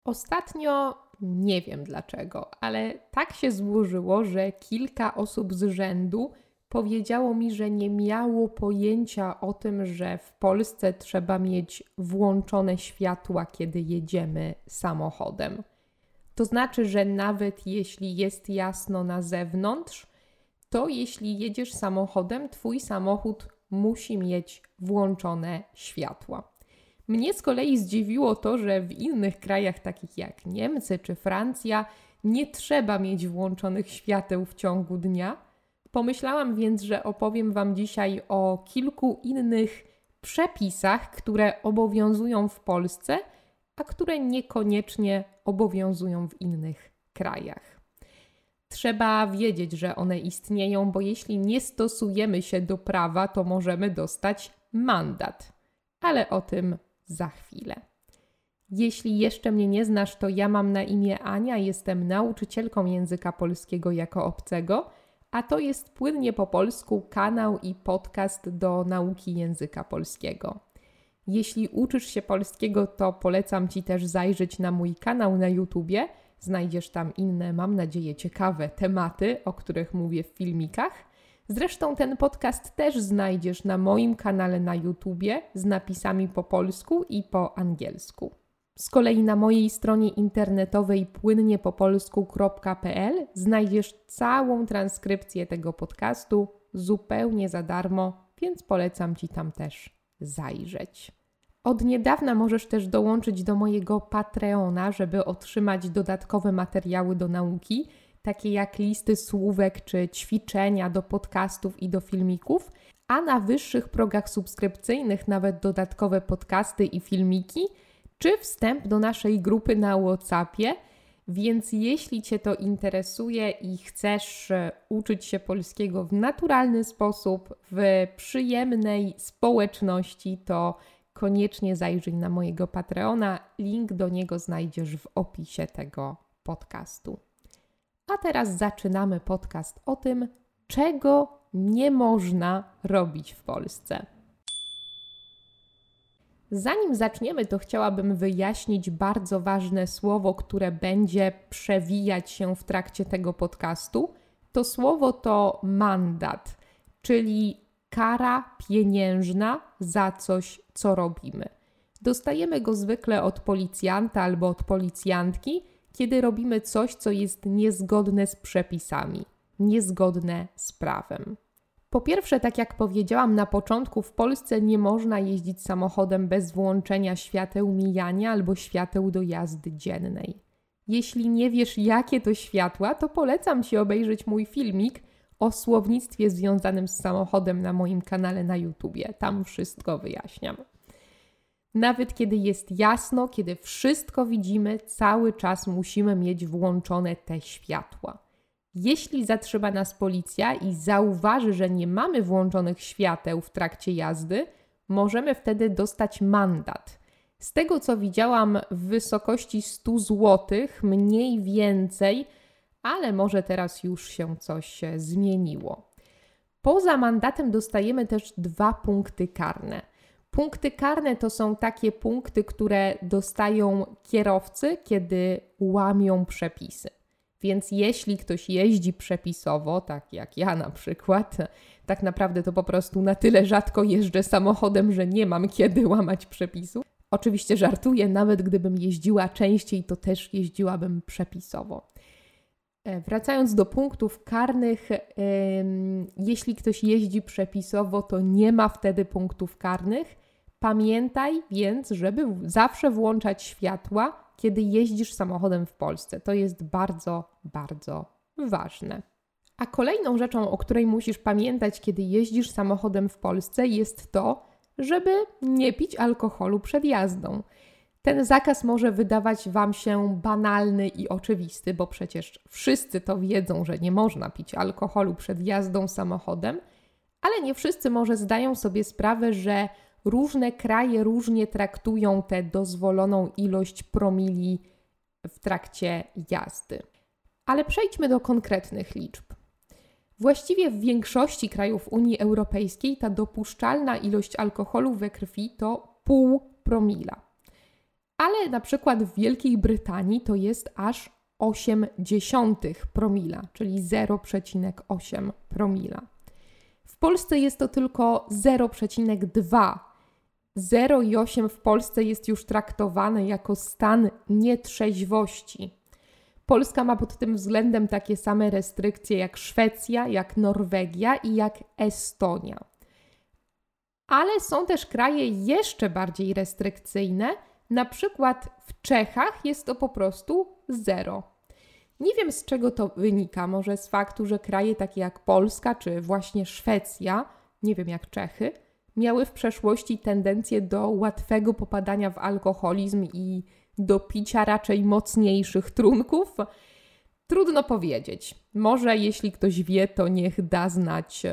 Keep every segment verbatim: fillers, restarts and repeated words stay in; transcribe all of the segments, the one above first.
Ostatnio nie wiem dlaczego, ale tak się złożyło, że kilka osób z rzędu powiedziało mi, że nie miało pojęcia o tym, że w Polsce trzeba mieć włączone światła, kiedy jedziemy samochodem. To znaczy, że nawet jeśli jest jasno na zewnątrz, to jeśli jedziesz samochodem, twój samochód musi mieć włączone światła. Mnie z kolei zdziwiło to, że w innych krajach takich jak Niemcy czy Francja nie trzeba mieć włączonych świateł w ciągu dnia. Pomyślałam więc, że opowiem Wam dzisiaj o kilku innych przepisach, które obowiązują w Polsce, a które niekoniecznie obowiązują w innych krajach. Trzeba wiedzieć, że one istnieją, bo jeśli nie stosujemy się do prawa, to możemy dostać mandat. Ale o tym za chwilę. Jeśli jeszcze mnie nie znasz, to ja mam na imię Ania, jestem nauczycielką języka polskiego jako obcego, a to jest Płynnie po polsku kanał i podcast do nauki języka polskiego. Jeśli uczysz się polskiego, to polecam Ci też zajrzeć na mój kanał na YouTubie. Znajdziesz tam inne, mam nadzieję, ciekawe tematy, o których mówię w filmikach. Zresztą ten podcast też znajdziesz na moim kanale na YouTubie z napisami po polsku i po angielsku. Z kolei na mojej stronie internetowej płynnie po polsku kropka p l znajdziesz całą transkrypcję tego podcastu zupełnie za darmo, więc polecam Ci tam też zajrzeć. Od niedawna możesz też dołączyć do mojego Patreona, żeby otrzymać dodatkowe materiały do nauki, takie jak listy słówek czy ćwiczenia do podcastów i do filmików, a na wyższych progach subskrypcyjnych nawet dodatkowe podcasty i filmiki, czy wstęp do naszej grupy na WhatsAppie. Więc jeśli Cię to interesuje i chcesz uczyć się polskiego w naturalny sposób, w przyjemnej społeczności, to koniecznie zajrzyj na mojego Patreona. Link do niego znajdziesz w opisie tego podcastu. A teraz zaczynamy podcast o tym, czego nie można robić w Polsce. Zanim zaczniemy, to chciałabym wyjaśnić bardzo ważne słowo, które będzie przewijać się w trakcie tego podcastu. To słowo to mandat, czyli kara pieniężna za coś, co robimy. Dostajemy go zwykle od policjanta albo od policjantki, kiedy robimy coś, co jest niezgodne z przepisami, niezgodne z prawem. Po pierwsze, tak jak powiedziałam na początku, w Polsce nie można jeździć samochodem bez włączenia świateł mijania albo świateł do jazdy dziennej. Jeśli nie wiesz, jakie to światła, to polecam Ci obejrzeć mój filmik o słownictwie związanym z samochodem na moim kanale na YouTubie. Tam wszystko wyjaśniam. Nawet kiedy jest jasno, kiedy wszystko widzimy, cały czas musimy mieć włączone te światła. Jeśli zatrzyma nas policja i zauważy, że nie mamy włączonych świateł w trakcie jazdy, możemy wtedy dostać mandat. Z tego, co widziałam, w wysokości sto złotych, mniej więcej, ale może teraz już się coś zmieniło. Poza mandatem dostajemy też dwa punkty karne. Punkty karne to są takie punkty, które dostają kierowcy, kiedy łamią przepisy. Więc jeśli ktoś jeździ przepisowo, tak jak ja na przykład, tak naprawdę to po prostu na tyle rzadko jeżdżę samochodem, że nie mam kiedy łamać przepisów. Oczywiście żartuję, nawet gdybym jeździła częściej, to też jeździłabym przepisowo. Wracając do punktów karnych, yy, jeśli ktoś jeździ przepisowo, to nie ma wtedy punktów karnych. Pamiętaj więc, żeby zawsze włączać światła, kiedy jeździsz samochodem w Polsce. To jest bardzo, bardzo ważne. A kolejną rzeczą, o której musisz pamiętać, kiedy jeździsz samochodem w Polsce, jest to, żeby nie pić alkoholu przed jazdą. Ten zakaz może wydawać Wam się banalny i oczywisty, bo przecież wszyscy to wiedzą, że nie można pić alkoholu przed jazdą samochodem, ale nie wszyscy może zdają sobie sprawę, że różne kraje różnie traktują tę dozwoloną ilość promili w trakcie jazdy. Ale przejdźmy do konkretnych liczb. Właściwie w większości krajów Unii Europejskiej ta dopuszczalna ilość alkoholu we krwi to pół promila. ale na przykład w Wielkiej Brytanii to jest aż osiem dziesiątych promila, czyli zero przecinek osiem promila. W Polsce jest to tylko zero przecinek dwa. zero i osiem w Polsce jest już traktowane jako stan nietrzeźwości. Polska ma pod tym względem takie same restrykcje jak Szwecja, jak Norwegia i jak Estonia. Ale są też kraje jeszcze bardziej restrykcyjne, na przykład w Czechach jest to po prostu zero. Nie wiem, z czego to wynika, może z faktu, że kraje takie jak Polska czy właśnie Szwecja, nie wiem jak Czechy, miały w przeszłości tendencję do łatwego popadania w alkoholizm i do picia raczej mocniejszych trunków. Trudno powiedzieć. Może jeśli ktoś wie, to niech da znać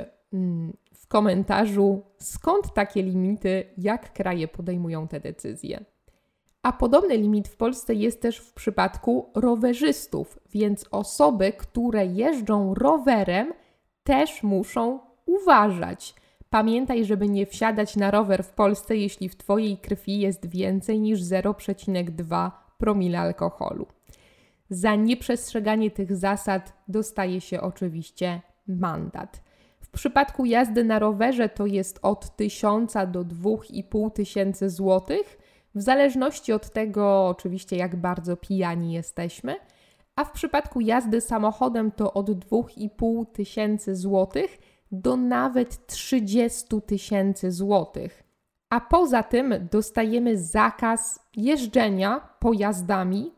w komentarzu, skąd takie limity, jak kraje podejmują te decyzje. A podobny limit w Polsce jest też w przypadku rowerzystów, więc osoby, które jeżdżą rowerem, też muszą uważać. Pamiętaj, żeby nie wsiadać na rower w Polsce, jeśli w Twojej krwi jest więcej niż zero przecinek dwa promila alkoholu. Za nieprzestrzeganie tych zasad dostaje się oczywiście mandat. W przypadku jazdy na rowerze to jest od tysiąca do dwóch i pół tysięcy złotych, w zależności od tego oczywiście jak bardzo pijani jesteśmy, a w przypadku jazdy samochodem to od dwóch i pół tysięcy złotych do nawet trzydziestu tysięcy złotych. A poza tym dostajemy zakaz jeżdżenia pojazdami,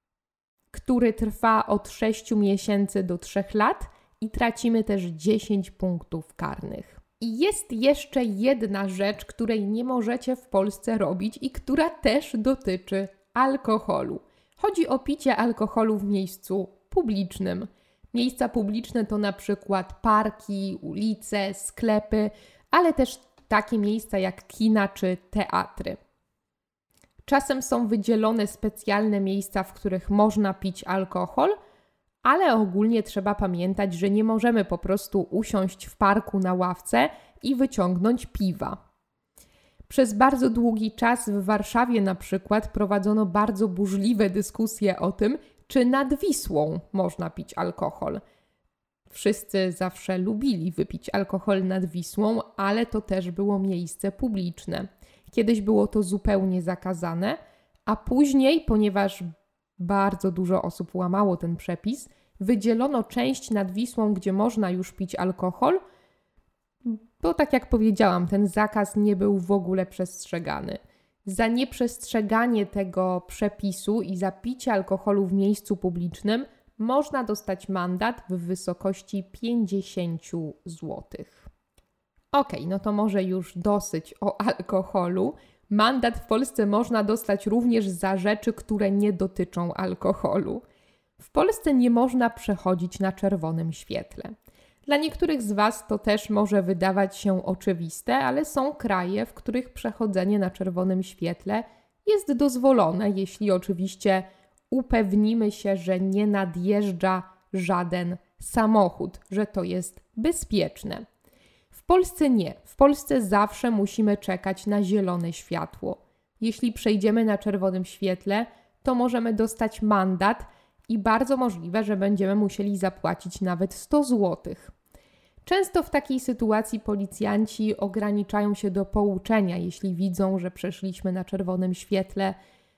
który trwa od sześciu miesięcy do trzech lat i tracimy też dziesięć punktów karnych. I jest jeszcze jedna rzecz, której nie możecie w Polsce robić i która też dotyczy alkoholu. Chodzi o picie alkoholu w miejscu publicznym. Miejsca publiczne to na przykład parki, ulice, sklepy, ale też takie miejsca jak kina czy teatry. Czasem są wydzielone specjalne miejsca, w których można pić alkohol, ale ogólnie trzeba pamiętać, że nie możemy po prostu usiąść w parku na ławce i wyciągnąć piwa. Przez bardzo długi czas w Warszawie na przykład prowadzono bardzo burzliwe dyskusje o tym, czy nad Wisłą można pić alkohol. Wszyscy zawsze lubili wypić alkohol nad Wisłą, ale to też było miejsce publiczne. Kiedyś było to zupełnie zakazane, a później, ponieważ bardzo dużo osób łamało ten przepis, wydzielono część nad Wisłą, gdzie można już pić alkohol, bo tak jak powiedziałam, ten zakaz nie był w ogóle przestrzegany. Za nieprzestrzeganie tego przepisu i za picie alkoholu w miejscu publicznym można dostać mandat w wysokości pięćdziesiąt złotych. Okej, no to może już dosyć o alkoholu. Mandat w Polsce można dostać również za rzeczy, które nie dotyczą alkoholu. W Polsce nie można przechodzić na czerwonym świetle. Dla niektórych z Was to też może wydawać się oczywiste, ale są kraje, w których przechodzenie na czerwonym świetle jest dozwolone, jeśli oczywiście upewnimy się, że nie nadjeżdża żaden samochód, że to jest bezpieczne. W Polsce nie. W Polsce zawsze musimy czekać na zielone światło. Jeśli przejdziemy na czerwonym świetle, to możemy dostać mandat i bardzo możliwe, że będziemy musieli zapłacić nawet sto złotych. Często w takiej sytuacji policjanci ograniczają się do pouczenia, jeśli widzą, że przeszliśmy na czerwonym świetle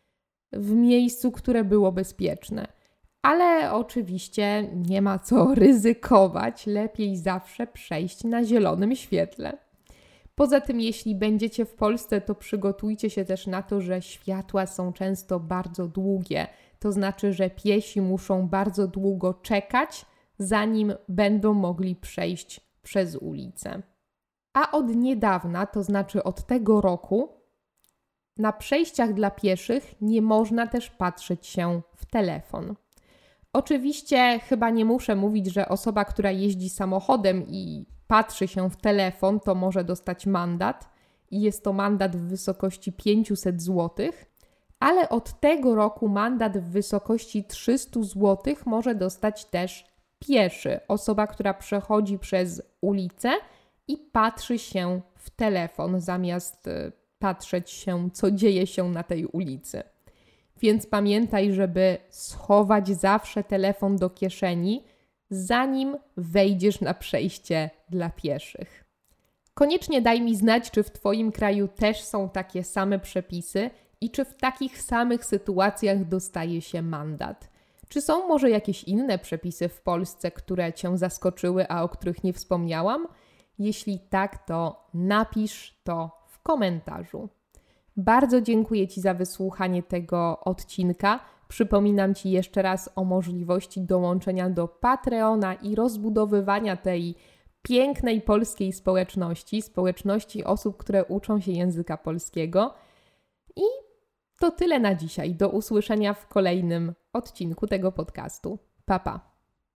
w miejscu, które było bezpieczne. Ale oczywiście nie ma co ryzykować, lepiej zawsze przejść na zielonym świetle. Poza tym, jeśli będziecie w Polsce, to przygotujcie się też na to, że światła są często bardzo długie. To znaczy, że piesi muszą bardzo długo czekać, zanim będą mogli przejść przez ulicę. A od niedawna, to znaczy od tego roku, na przejściach dla pieszych nie można też patrzeć się w telefon. Oczywiście chyba nie muszę mówić, że osoba, która jeździ samochodem i patrzy się w telefon, to może dostać mandat i jest to mandat w wysokości pięćset złotych, ale od tego roku mandat w wysokości trzysta złotych może dostać też pieszy, osoba, która przechodzi przez ulicę i patrzy się w telefon, zamiast patrzeć się, co dzieje się na tej ulicy. Więc pamiętaj, żeby schować zawsze telefon do kieszeni, zanim wejdziesz na przejście dla pieszych. Koniecznie daj mi znać, czy w Twoim kraju też są takie same przepisy i czy w takich samych sytuacjach dostaje się mandat. Czy są może jakieś inne przepisy w Polsce, które Cię zaskoczyły, a o których nie wspomniałam? Jeśli tak, to napisz to w komentarzu. Bardzo dziękuję Ci za wysłuchanie tego odcinka. Przypominam Ci jeszcze raz o możliwości dołączenia do Patreona i rozbudowywania tej pięknej polskiej społeczności, społeczności osób, które uczą się języka polskiego. I to tyle na dzisiaj. Do usłyszenia w kolejnym odcinku tego podcastu. Pa, pa.